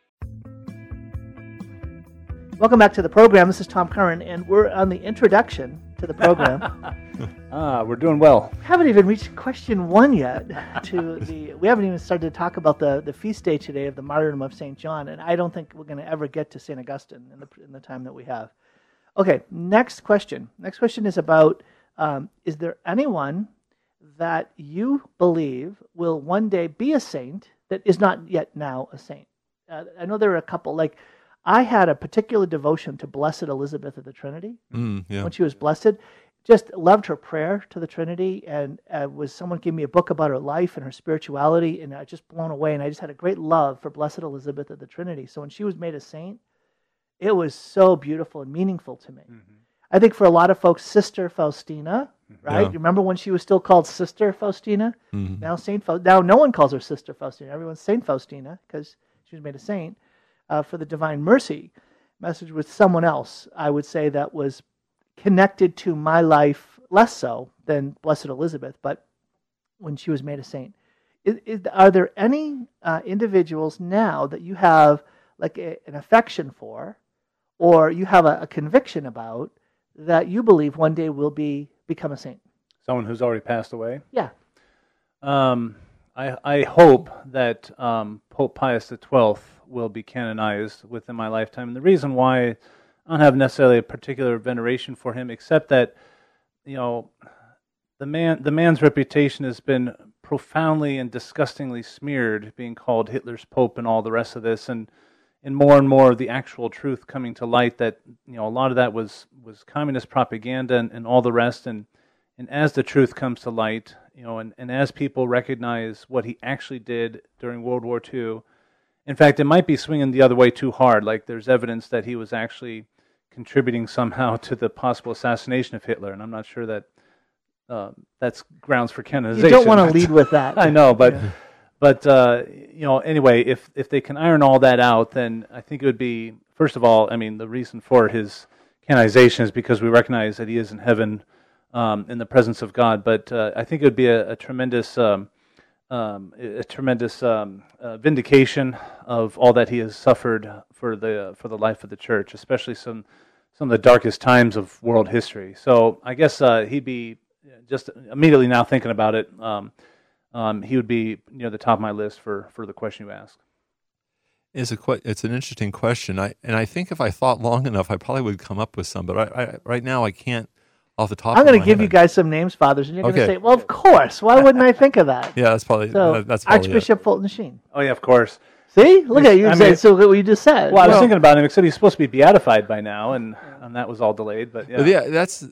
Welcome back to the program. This is Tom Curran, and we're on the introduction to the program. Ah, we're doing well. Haven't even reached question one yet. To the we haven't even started to talk about the, the feast day today of the martyrdom of Saint John, and I don't think we're going to ever get to Saint Augustine in the in the time that we have. Okay, next question. Next question is about: um, is there anyone that you believe will one day be a saint that is not yet now a saint? Uh, I know there are a couple. Like I had a particular devotion to Blessed Elizabeth of the Trinity. Mm, yeah. When she was blessed. Just loved her prayer to the Trinity, and uh, was someone gave me a book about her life and her spirituality, and I was just blown away. And I just had a great love for Blessed Elizabeth of the Trinity. So when she was made a saint, it was so beautiful and meaningful to me. Mm-hmm. I think for a lot of folks, Sister Faustina, right? Yeah. You remember when she was still called Sister Faustina? Mm-hmm. Now Saint Faustina. Now no one calls her Sister Faustina. Everyone's Saint Faustina because she was made a saint. Uh, for the Divine Mercy message with someone else, I would say that was connected to my life less so than Blessed Elizabeth, but when she was made a saint. Is, is, are there any uh, individuals now that you have like a, an affection for, or you have a, a conviction about, that you believe one day will be become a saint? Someone who's already passed away? Yeah. Um, I, I hope that um, Pope Pius the twelfth will be canonized within my lifetime. And the reason why I don't have necessarily a particular veneration for him, except that, you know, the man the man's reputation has been profoundly and disgustingly smeared, being called Hitler's Pope and all the rest of this, and and more and more of the actual truth coming to light that, you know, a lot of that was, was communist propaganda and, and all the rest. And, and as the truth comes to light, you know, and, and as people recognize what he actually did during World War Two, in fact, it might be swinging the other way too hard. Like there's evidence that he was actually contributing somehow to the possible assassination of Hitler, and I'm not sure that uh, that's grounds for canonization. You don't want to lead with that. I know, but yeah. but uh, you know, anyway, if if they can iron all that out, then I think it would be, first of all, I mean, the reason for his canonization is because we recognize that he is in heaven um, in the presence of God. But uh, I think it would be a, a tremendous, um, um, a tremendous um, uh, vindication of all that he has suffered for the for the life of the church, especially some some of the darkest times of world history. So I guess uh, he'd be just immediately now thinking about it. Um, um, he would be near the top of my list for for the question you asked. It's a que- it's an interesting question. I and I think if I thought long enough, I probably would come up with some. But I, I, right now, I can't off the top. I'm going to give head. you guys some names, fathers, and you're Okay. going to say, "Well, of course. Why wouldn't I think of that?" Yeah, that's probably So, that's probably Archbishop Fulton Sheen. Oh yeah, of course. See, look at you. I Say mean- so. What you just said. Well, I was Well, thinking about him, except he's supposed to be beatified by now, and, and that was all delayed. But yeah, But yeah, that's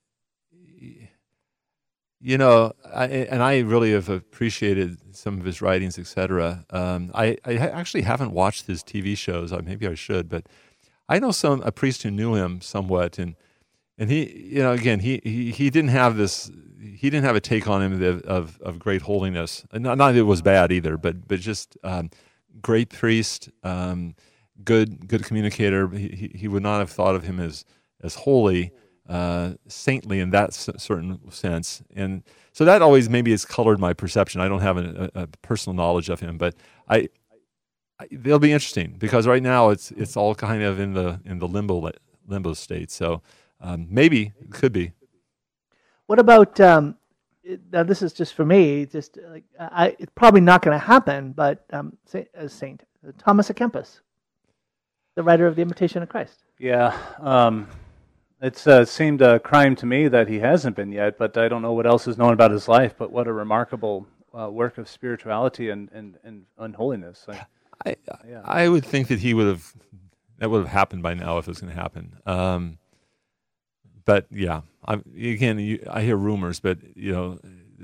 you know, I, and I really have appreciated some of his writings, et cetera. Um, I, I ha- actually haven't watched his T V shows. I, maybe I should, but I know some a priest who knew him somewhat, and and he, you know, again, he he, he didn't have this. He didn't have a take on him of of, of great holiness. And not, not that it was bad either, but but just um, great priest, um, good good communicator. He, he he would not have thought of him as as holy. Uh, saintly in that s- certain sense, and so that always maybe has colored my perception. I don't have a, a, a personal knowledge of him, but I, I, they'll be interesting because right now it's it's all kind of in the in the limbo limbo state. So um, maybe it could be. what about? Um, it- now, this is just for me. Just like I, it's probably not going to happen. But um, Saint, uh, Saint Thomas à Kempis, the writer of the Imitation of Christ. yeah. Um, It's uh, seemed a crime to me that he hasn't been yet, but I don't know what else is known about his life. But what a remarkable uh, work of spirituality and and, and unholiness. I, I Yeah. I would think that he would have that would have happened by now if it was going to happen. Um, but yeah, I, again, you, I hear rumors, but you know,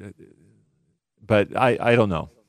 but I, I don't know.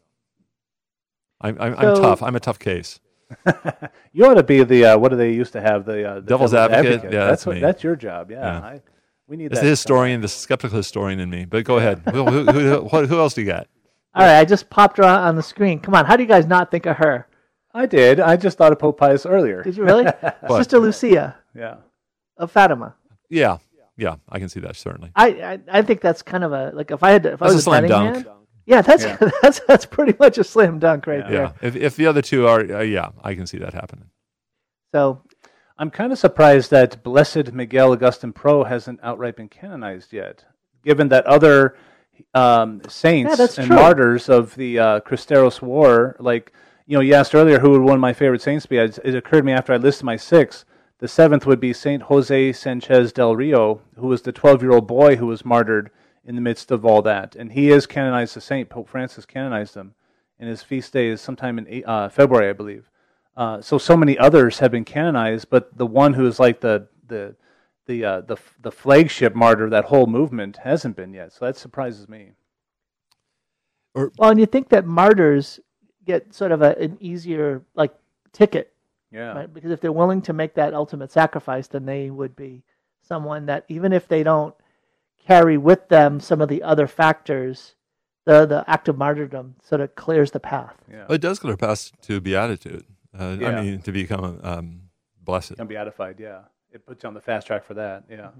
I'm I'm, I'm So- tough. I'm a tough case. you ought to be the uh, what do they used to have the, uh, the Devil's advocate? Yeah, that's that's what, me. that's your job. Yeah, Yeah. I, we need It's that. the historian, the skeptical historian in me. But go ahead. who, who, who, who, who else do you got? All right, I just popped her on on the screen. Come on, how do you guys not think of her? I did. I just thought of Pope Pius earlier. Did you really? Sister Lucia Yeah. of Fatima. Yeah, yeah, I can see that certainly. I, I I think that's kind of a like if I had to, if I That's was a a slam betting dunk. man. Yeah, that's Yeah. that's that's pretty much a slam dunk right Yeah. there. Yeah, if if the other two are, uh, yeah, I can see that happening. So I'm kind of surprised that Blessed Miguel Augustin Pro hasn't outright been canonized yet, given that other um, saints Yeah, that's and true. martyrs of the uh, Cristeros War, like, you know, you asked earlier who would one of my favorite saints be. It it occurred to me after I listed my six. The seventh would be Saint Jose Sanchez del Rio, who was the twelve-year-old boy who was martyred in the midst of all that. And he is canonized as a saint. Pope Francis canonized him. And his feast day is sometime in uh, February, I believe. Uh, so, so many others have been canonized, but the one who is like the the the uh, the the flagship martyr of that whole movement hasn't been yet. So that surprises me. well, and you think that martyrs get sort of a, an easier like ticket, Yeah. right? Because if they're willing to make that ultimate sacrifice, then they would be someone that even if they don't carry with them some of the other factors, the the act of martyrdom sort of clears the path. Yeah. Well, it does clear past to beatitude. Uh, Yeah. I mean, to become um, blessed. Can be beatified. Yeah. It puts you on the fast track for that. Yeah.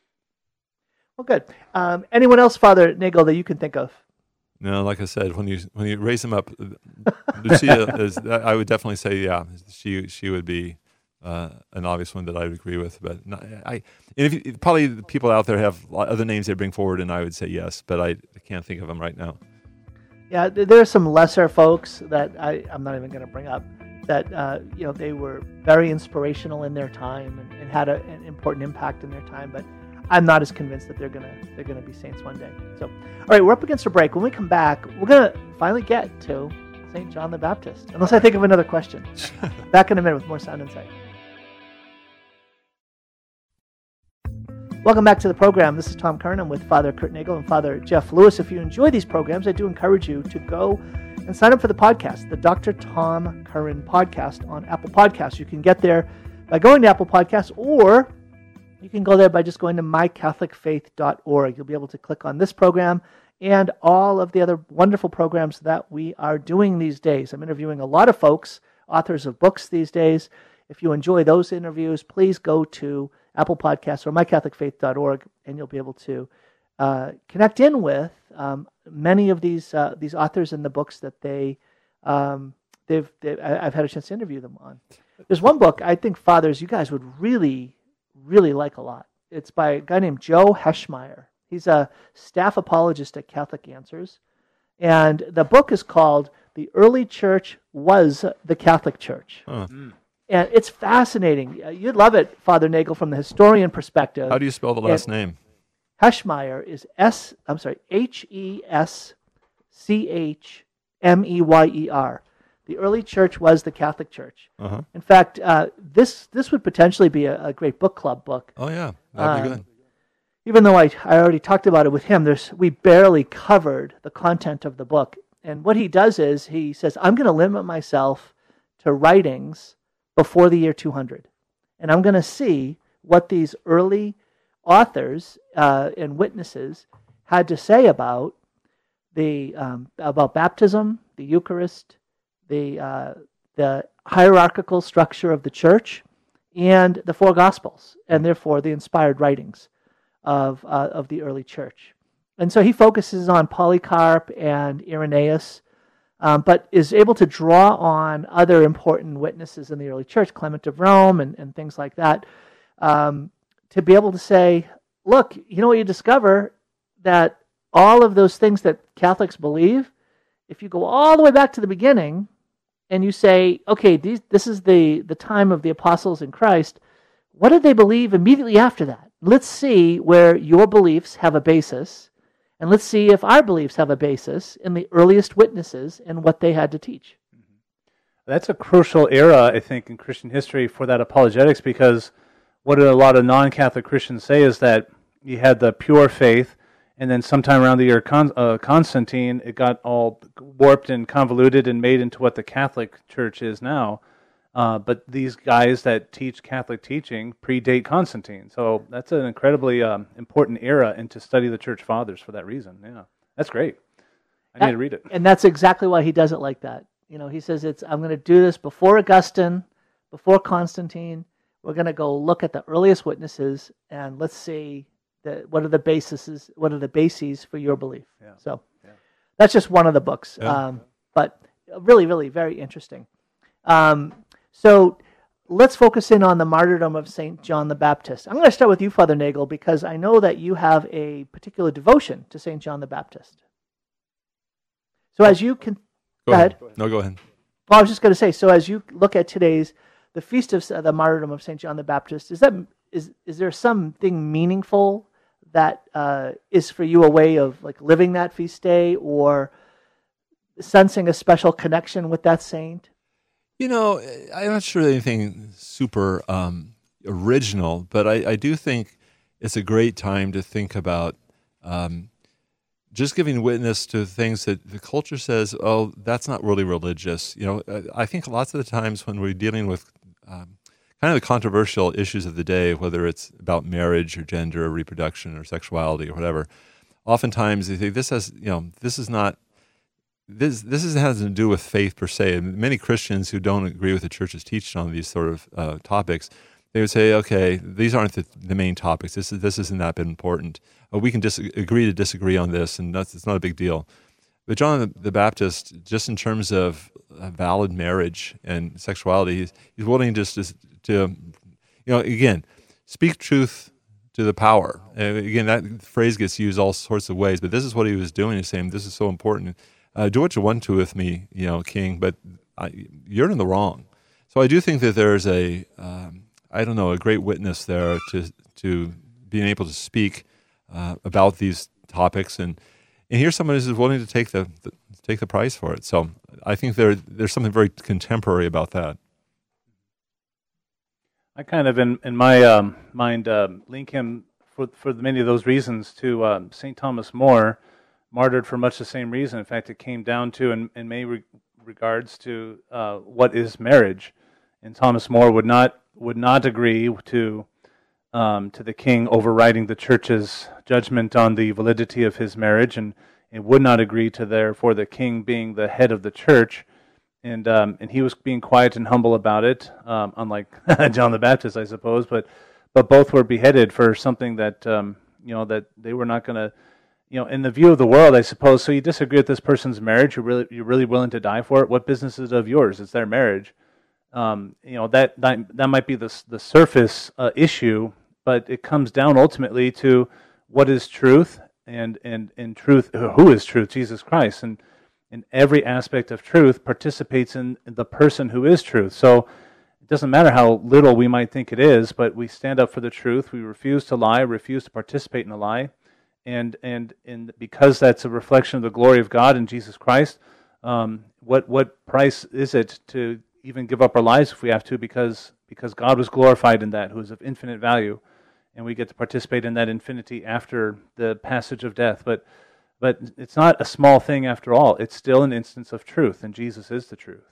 Well, good. Um, anyone else, Father Nagel, that you can think of? No, like I said, when you when you raise them up, Lucia is. I would definitely say, yeah, she she would be uh, an obvious one that I would agree with. But not, I, and if you, probably the people out there have other names they bring forward, and I would say yes, but I, I can't think of them right now. Yeah, th- there are some lesser folks that I, I'm not even going to bring up that, uh, you know, they were very inspirational in their time and, and had a, an important impact in their time, but I'm not as convinced that they're going to they're gonna be saints one day. So, all right, we're up against a break. When we come back, we're going to finally get to Saint John the Baptist, unless I think of another question. Back in a minute with more Sound Insight. Welcome back to the program. This is Tom Kernan with Father Kurt Nagel and Father Jeff Lewis. If you enjoy these programs, I do encourage you to go and sign up for the podcast, the Doctor Tom Curran podcast on Apple Podcasts. You can get there by going to Apple Podcasts, or you can go there by just going to my catholic faith dot org. You'll be able to click on this program and all of the other wonderful programs that we are doing these days. I'm interviewing a lot of folks, authors of books these days. If you enjoy those interviews, please go to Apple Podcasts or my catholic faith dot org, and you'll be able to uh, connect in with um, many of these uh, these authors and the books that they um, they've, they've I've had a chance to interview them on. There's one book I think, fathers, you guys would really, really like a lot. It's by a guy named Joe Heschmeyer. He's a staff apologist at Catholic Answers. And the book is called The Early Church Was the Catholic Church. Huh. And it's fascinating. You'd love it, Father Nagel, from the historian perspective. How do you spell the last and name? Heschmeyer is S, I'm sorry, H E S C H M E Y E R. The early church was the Catholic Church. Uh-huh. In fact, uh, this this would potentially be a, a great book club book. Oh, yeah. That'd be Um, good. Even though I, I already talked about it with him, there's we barely covered the content of the book. And what he does is he says, I'm going to limit myself to writings before the year two hundred. And I'm going to see what these early authors uh, and witnesses had to say about the um, about baptism, the Eucharist, the uh, the hierarchical structure of the church, and the four Gospels, and therefore the inspired writings of uh, of the early church. And so he focuses on Polycarp and Irenaeus, um, but is able to draw on other important witnesses in the early church, Clement of Rome and, and things like that, um, to be able to say, look, you know what you discover? That all of those things that Catholics believe, if you go all the way back to the beginning and you say, okay, these, this is the, the time of the apostles in Christ, what did they believe immediately after that? Let's see where your beliefs have a basis, and let's see if our beliefs have a basis in the earliest witnesses and what they had to teach. That's a crucial era, I think, in Christian history for that apologetics, because what a lot of non-Catholic Christians say is that you had the pure faith, and then sometime around the year Con- uh, Constantine, it got all warped and convoluted and made into what the Catholic Church is now. Uh, but these guys that teach Catholic teaching predate Constantine. So that's an incredibly um, important era, and to study the Church Fathers for that reason. Yeah, that's great. I need to read it. And that's exactly why he does it like that. You know, he says, "It's I'm going to do this before Augustine, before Constantine. We're going to go look at the earliest witnesses, and let's see the, what are the bases, what are the bases for your belief." Yeah. So Yeah. that's just one of the books, Yeah. um, but really, really very interesting. Um, so let's focus in on the martyrdom of Saint John the Baptist. I'm going to start with you, Father Nagel, because I know that you have a particular devotion to Saint John the Baptist. So as you can, Go, go ahead. ahead. No, go ahead. Well, I was just going to say, so as you look at today's, the feast of the martyrdom of Saint John the Baptist, is that is is there something meaningful that uh, is for you a way of like living that feast day, or sensing a special connection with that saint? You know, I'm not sure anything super um, original, but I, I do think it's a great time to think about um, just giving witness to things that the culture says, oh, that's not really religious. You know, I think lots of the times when we're dealing with um, kind of the controversial issues of the day, whether it's about marriage or gender or reproduction or sexuality or whatever, oftentimes they think this has, you know, this is not, this this is, has to do with faith per se. And many Christians who don't agree with the church's teaching on these sort of uh, topics, they would say, okay, these aren't the, the main topics. This is this isn't that bit important. Uh, we can dis- agree to disagree on this, and that's it's not a big deal. But John the, the Baptist, just in terms of uh, valid marriage and sexuality, he's, he's willing just to, to, you know, again, speak truth to the power. And again, that phrase gets used all sorts of ways, but this is what he was doing. He's saying, this is so important. Uh, do what you want to with me, you know, King, but I, you're in the wrong. So I do think that there's a, um, I don't know, a great witness there to to being able to speak uh, about these topics, and and here's someone who's willing to take the, the take the price for it. So I think there there's something very contemporary about that. I kind of, in in my um, mind, uh, link him for for many of those reasons to um, Saint Thomas More, martyred for much the same reason. In fact, it came down to, in, in many re- regards, to uh, what is marriage, and Thomas More would not would not agree to um, to the king overriding the church's judgment on the validity of his marriage, and and would not agree to therefore the king being the head of the church. And um, and he was being quiet and humble about it, um, unlike John the Baptist, I suppose. But but both were beheaded for something that um, you know that they were not going to, you know, in the view of the world, I suppose. So you disagree with this person's marriage? You're really you're really willing to die for it? What business is it of yours? It's their marriage. Um, you know that that that might be the the surface uh, issue, but it comes down ultimately to what is truth, and and in truth, who is truth? Jesus Christ. And in every aspect of truth participates in the person who is truth. So it doesn't matter how little we might think it is, but we stand up for the truth. We refuse to lie, refuse to participate in a lie. And and and because that's a reflection of the glory of God in Jesus Christ, um, what what price is it to even give up our lives if we have to, because because God was glorified in that, who is of infinite value, and we get to participate in that infinity after the passage of death. But But it's not a small thing after all. It's still an instance of truth, and Jesus is the truth.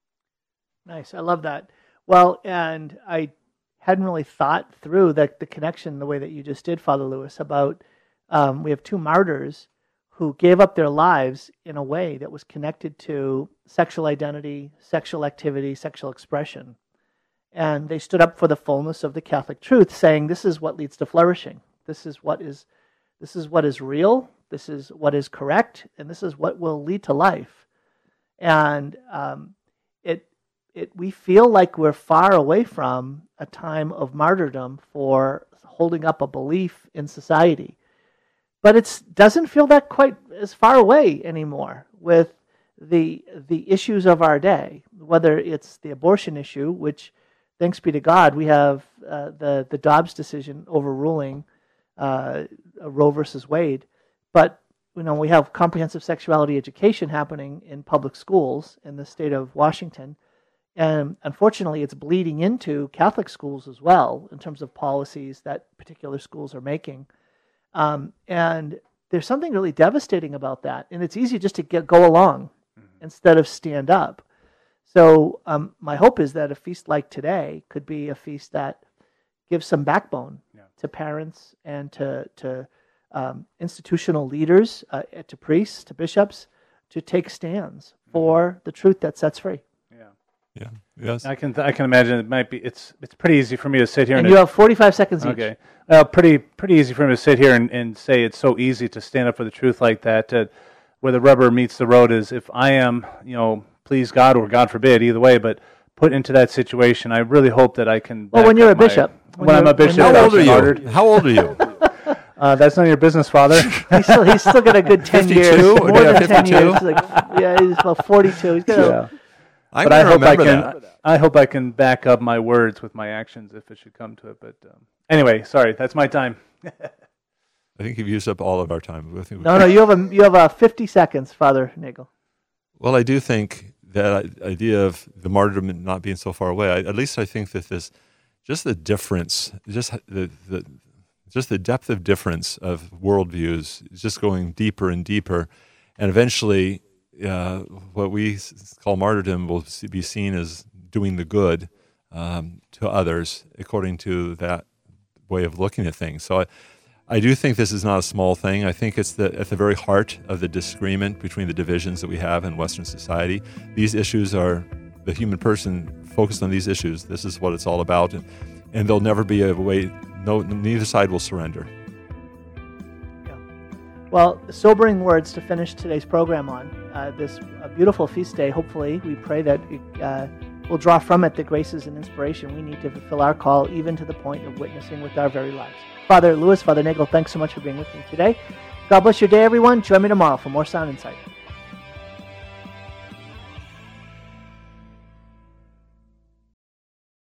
Nice. I love that. Well, and I hadn't really thought through the, the connection the way that you just did, Father Lewis, about um, we have two martyrs who gave up their lives in a way that was connected to sexual identity, sexual activity, sexual expression. And they stood up for the fullness of the Catholic truth, saying this is what leads to flourishing. This is what is, this is what is real. This is what is correct, and this is what will lead to life. And um, it, it, we feel like we're far away from a time of martyrdom for holding up a belief in society. But it doesn't feel that quite as far away anymore with the the issues of our day, whether it's the abortion issue, which, thanks be to God, we have uh, the, the Dobbs decision overruling uh, Roe versus Wade. But you know, we have comprehensive sexuality education happening in public schools in the state of Washington, and unfortunately, it's bleeding into Catholic schools as well in terms of policies that particular schools are making. Um, and there's something really devastating about that, and it's easy just to get go along mm-hmm. instead of stand up. So um, my hope is that a feast like today could be a feast that gives some backbone yeah. to parents and to to Um, institutional leaders, uh, to priests, to bishops, to take stands for the truth that sets free. Yeah, yeah, yes. I can th- I can imagine it might be. It's it's pretty easy for me to sit here and, and you have forty-five seconds each. Okay, uh, pretty pretty easy for me to sit here and, and say it's so easy to stand up for the truth like that. Uh, where the rubber meets the road is if I am, you know, please God or God forbid, either way, but put into that situation, I really hope that I can. Well, when you're a my, bishop, when, when I'm a bishop, how old are you? Martyred. How old are you? Uh, that's none of your business, Father. he's, still, he's still got a good ten years, more yeah, than ten years. He's like, yeah, he's about forty-two. He's got yeah. I'm but I hope I can. that. I hope I can back up my words with my actions if it should come to it. But um, anyway, sorry, that's my time. I think you've used up all of our time. I think no, no, you have a you have a fifty seconds, Father Nagel. Well, I do think that idea of the martyrdom not being so far away. I, at least I think that this, just the difference, just the the. Just the depth of difference of worldviews is just going deeper and deeper, and eventually, uh, what we call martyrdom will be seen as doing the good um, to others according to that way of looking at things. So, I, I do think this is not a small thing. I think it's the, at the very heart of the disagreement between the divisions that we have in Western society. These issues are the human person focused on these issues. This is what it's all about, and, and there'll never be a way. No, neither side will surrender. Yeah. Well, sobering words to finish today's program on. Uh, this uh, beautiful feast day, hopefully, we pray that it, uh, we'll draw from it the graces and inspiration we need to fulfill our call, even to the point of witnessing with our very lives. Father Lewis, Father Nagel, thanks so much for being with me today. God bless your day, everyone. Join me tomorrow for more Sound Insight.